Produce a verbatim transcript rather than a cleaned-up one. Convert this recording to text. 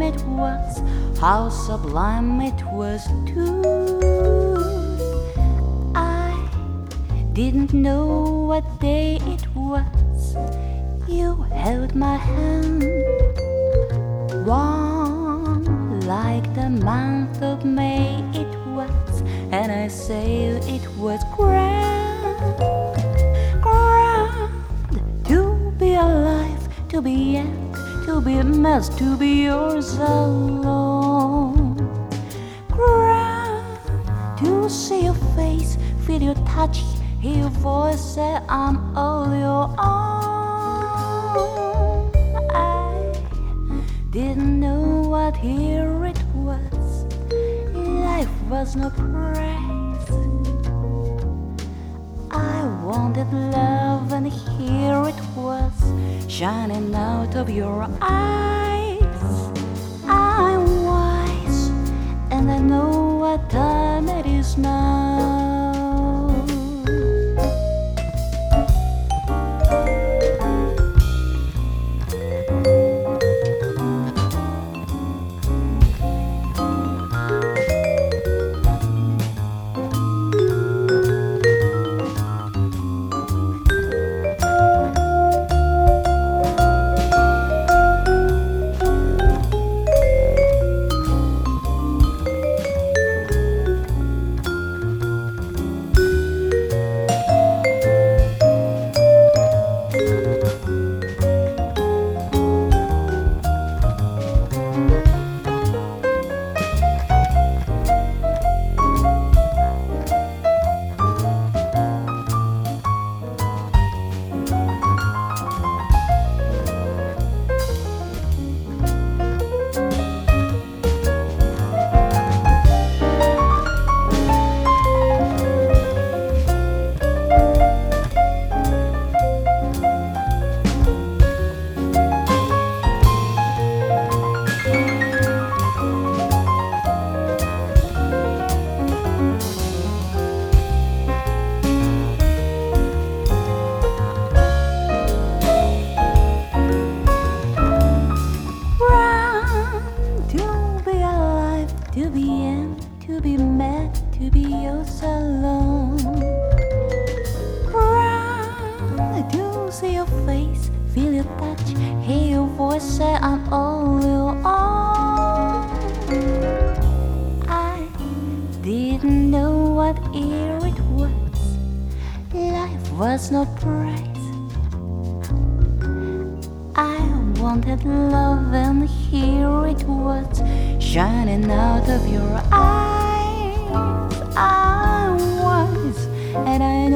it was, how sublime it was too. I didn't know what day it was. You held my hand, warm like the month of May it was, and I say it was grand, grand to be alive, to be young, to be missed, to be yours alone. Grand to see your face, feel your touch, hear your voice, say I'm all your own. I didn't know what here it was. Life was no prize. I wanted love, and here it was, shining out of your eyes. I'm wise, and I know what time it is now. To be in, to be met, to be yours alone. Run to see your face, feel your touch, hear your voice, say I'm all your own. I didn't know what year it was. Life was no prize. I wanted love, and here it was, shining out of your eyes. I'm wise, and I